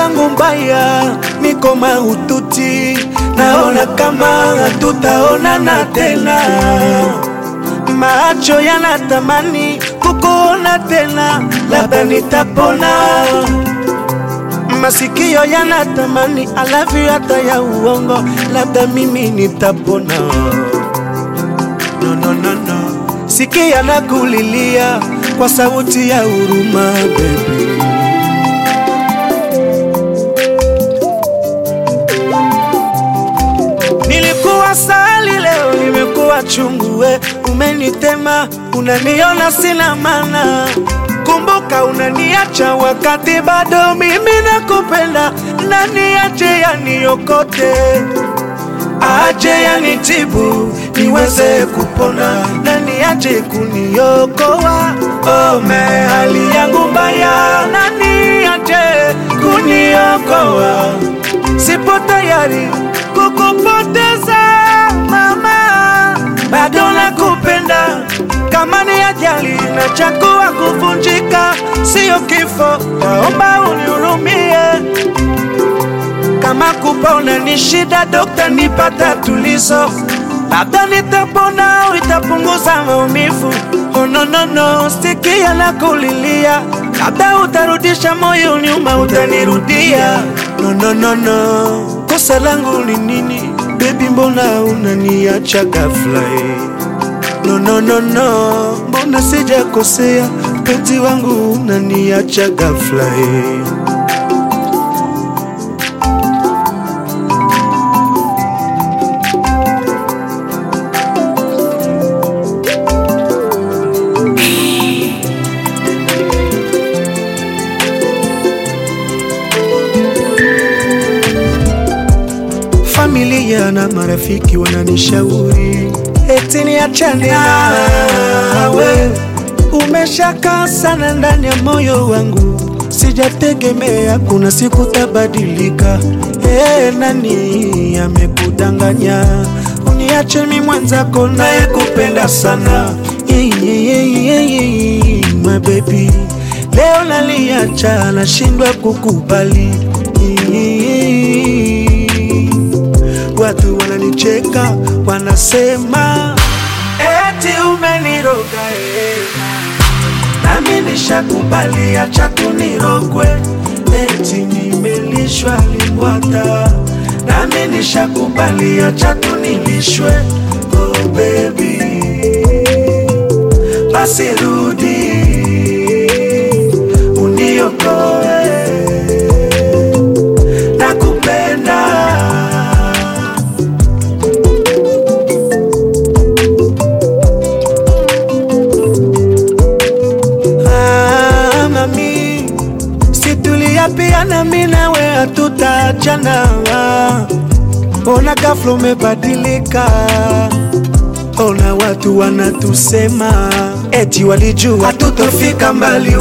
yangu mbaya, niko mahututi, naona kama hatutaonana tena. Macho yanatamani kukuona tena, labda nitapona. Masikio yanatamani I love you hata ya uongo, labda mimi nitapona. No, no, no, no. Sikia na kulilia kwa sauti ya huruma, baby. Nilikuwa sali, leo nimekuwa chungu, we umenitema, unaniona sina maana. Kumbuka unaniacha wakati bado mimi nakupenda. Nani aje yaniokote, aje yanitibu niweze kupona. Nani aje kuniokoa, hali yangu mbaya. Nani aje kuniokoa, sipo tayari kukupoteza mama, bado nakupenda. Kama ni ajali na chakua kuvunjika, sio kifo, naomba unihurumie. Kama kupona ni shida, dokta nipata tulizo, labda nitapona, itapunguza maumivu. Oh no no no, sikia na kulilia, labda utarudisha moyo nyuma, utanirudia. No no no no, kosa langu ni nini? Baby, mbona unaniacha ghafla? No no no no, mbona sijakosea? Penzi wangu unaniacha ghafla. Familia na marafiki wananishauri eti niachane nawe. Umeshakaa sana ndani ya moyo wangu, sijategemea kuna siku tabadilika. Nani amekudanganya uniache mimi mwenzako naye kupenda sana? My baby, leo naliacha, nashindwa kukubali. Watu wananicheka, wanasema eti umeniroga. Nami nishakubali, acha kunirogwe. Eti nimelishwa limbwata, nami nishakubali, acha tunilishwe. Oh baby, basi rudi uniokoe, nakupenda. Pia na mimi nawe hatutaachana. Ona ghafla umebadilika, ona watu wanatusema eti walijua hatutofika mbali.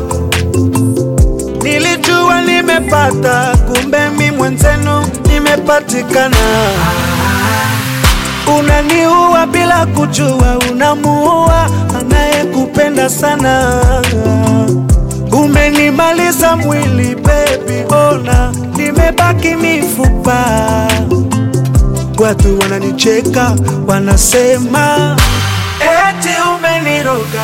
Nilijua nimepata, kumbe mimi mwenzenu nimepatikana. Unaniua bila kujua, unamuua anayekupenda sana. Umenimaliza mwili baby, ona nimebaki mifupa. Watu wananicheka, wanasema eti umeniroga.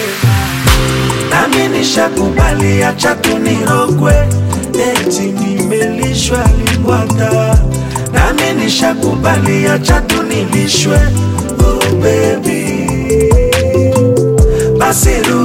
Nami nishakubali, acha tunirogwe. Eti nimelishwa limbwata, nami nishakubali, acha tunilishwe. Oh baby, basi